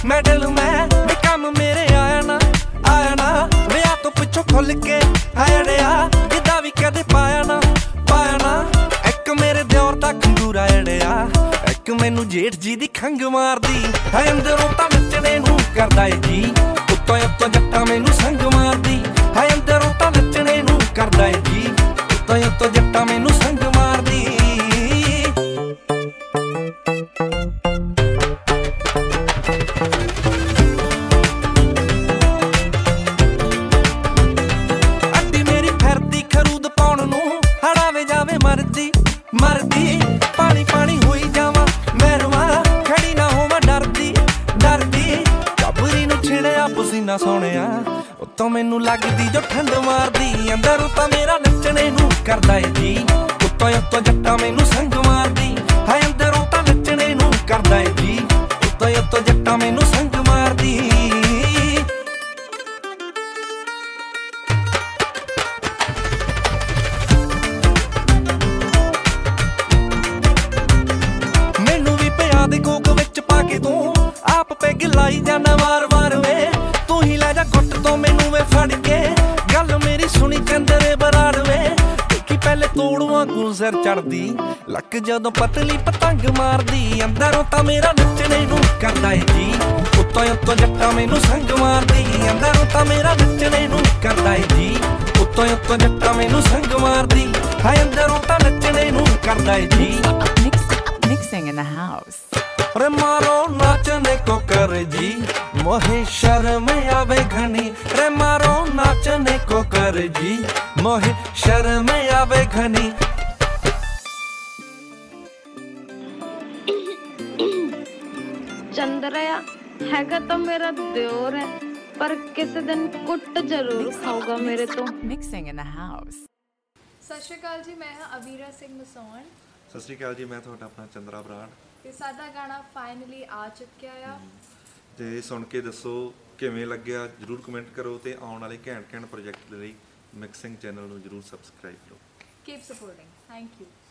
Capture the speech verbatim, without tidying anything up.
Medal ਮੈਂ ਵੀ ਕੰਮ ਮੇਰੇ ਆਇਆ ਨਾ ਆਇਆ ਨਾ ਵਿਆਹ ਤੋਂ ਪਿੱਛੋਂ ਖੁੱਲ ਕੇ ਆੜਿਆ ਜਿੱਦਾਂ ਵੀ ਕਦੇ ਪਾਇਆ ਨਾ ਪਾਇਆ ਨਾ ਇੱਕ ਮੇਰੇ ਦਿਓਰ ਦਾ ਖੰਗੂਰਾ ਅੜਿਆ ਇੱਕ ਮੈਨੂੰ ਜੇਠ ਜੀ ਦੀ ਖੰਗ ਮਾਰਦੀ ਹੈ ਅੰਦਰੋਂ ਤਾਂ ਨੱਚਣੇ ਨੂੰ ਕਰਦਾ ਏ ਜੀ ਉੱਤੋਂ ਉੱਤੋਂ ਜੱਟਾਂ ਮੈਨੂੰ ਸੰਗ ਮਾਰਦੀ ਹੈ ਅੰਦਰੋਂ ਤਾਂ ਨੱਚਣੇ ਨੂੰ ਕਰਦਾ ਏ ਜੀ ਉੱਤੋਂ ਉੱਤੋਂ ਜੱਟਾਂ ਮੈਨੂੰ ਸੰਗ ਮਾਰਦੀ ਅੱਡੀ ਮੇਰੀ ਫਿਰਦੀ ਖਰੂਦ ਪਾਉਣ ਨੂੰ ਹੜਾਵੇ ਜਾਵੇ ਮਰਦੀ ਮਰਦੀ ਪਾਣੀ ਪਾਣੀ ਹੋਈ ਜਾਵਾਂ ਮੈਂ ਰਵਾਂ ਖੜੀ ਨਾ ਹੋਵਾਂ ਡਰਦੀ ਡਰਦੀ ਕਬਰੀ ਨੂੰ ਛਿੜਿਆ ਪਸੀਨਾ ਸੋਹਣਿਆ ਉੱਤੋਂ ਮੈਨੂੰ ਲੱਗਦੀ ਜੋ ਠੰਡ ਮਾਰਦੀ ਅੰਦਰੋਂ ਤਾਂ ਮੇਰਾ ਨੱਚਣੇ ਨੂੰ ਕਰਦਾ ਏ ਜੀ ਉੱਤੋਂ ਉੱਤੋਂ ਜੱਟਾਂ ਮੈਨੂੰ ਸੰਗ ਮਾਰਦੀ ਹੈ ਅੰਦਰੋਂ ਤਾਂ ਨੱਚਣੇ ਨੂੰ ਕਰਦਾ ਏ ਜੀ ਉੱਤੋਂ ਉੱਤੋਂ ਜੱਟਾਂ ਮੈਨੂੰ ਸੰਗ ਮਾਰਦੀ ਦੇ ਕੋਕ ਵਿੱਚ ਪਾ ਕੇ ਤੂੰ ਆਪ ਪੈਗ ਲਾਈ ਜਾਣਾ ਵਾਰ-ਵਾਰ ਵੇ ਤੂੰ ਹੀ ਲੈ ਜਾ ਗੁੱਟ ਤੋਂ ਮੈਨੂੰ ਵੇ ਫੜ ਕੇ ਗੱਲ ਮੇਰੀ ਸੁਣੀ ਚੰਦਰੇ ਬਰਾੜ ਵੇ ਦੇਖੀ ਪਹਿਲੇ ਤੋੜੂਆਂ ਗੁਲ ਸਿਰ ਚੜਦੀ ਲੱਕ ਜਦੋਂ ਪਤਲੀ ਪਤੰਗ ਮਾਰਦੀ ਅੰਦਰੋਂ ਤਾਂ ਮੇਰਾ ਨੱਚਣੇ ਨੂੰ ਕਰਦਾ ਏ ਜੀ ਉੱਤੋਂ ਉੱਤੋਂ ਜੱਟਾਂ ਮੈਨੂੰ ਸੰਗ ਮਾਰਦੀ ਅੰਦਰੋਂ ਤਾਂ ਮੇਰਾ ਨੱਚਣੇ ਨੂੰ ਕਰਦਾ ਏ ਜੀ ਉੱਤੋਂ ਉੱਤੋਂ ਜੱਟਾਂ ਮੈਨੂੰ ਸੰਗ ਮਾਰਦੀ ਹੈ ਅੰਦਰੋਂ ਤਾਂ ਨੱਚਣੇ ਨੂੰ ਕਰਦਾ ਏ ਜੀ Mixing in the house. रे मारो नाचने को कर जी मोहे शर्म आवे घनी रे मारो नाचने को कर जी मोहे शर्म आवे घनी चंद्रया हैगा तो मेरा दियोर है पर किसी दिन कुट जरूर खाऊगा मेरे तो Mixing in the house. ਸਤਿ ਸ਼੍ਰੀ ਅਕਾਲ ਜੀ ਮੈਂ ਹਾਂ ਅਵੀਰਾ ਸਿੰਘ ਮਸੌਣ ਸਤਿ ਸ਼੍ਰੀ ਅਕਾਲ ਜੀ ਮੈਂ ਤੁਹਾਡਾ ਆਪਣਾ ਚੰਦਰਾ ਬਰਾੜ ਤੇ ਸਾਡਾ ਗਾਣਾ ਫਾਈਨਲੀ ਆ ਚੁੱਕਿਆ ਆ ਤੇ ਸੁਣ ਕੇ ਦੱਸੋ ਕਿਵੇਂ ਲੱਗਿਆ ਜਰੂਰ ਕਮੈਂਟ ਕਰੋ ਤੇ ਆਉਣ ਵਾਲੇ ਘੈਂਟ ਘੈਂਟ ਪ੍ਰੋਜੈਕਟ ਦੇ ਲਈ ਮਿਕਸਿੰਗ ਚੈਨਲ ਨੂੰ ਜਰੂਰ ਸਬਸਕ੍ਰਾਈਬ ਕਰੋ ਕੀਪ ਸਪੋਰਟਿੰਗ ਥੈਂਕ ਯੂ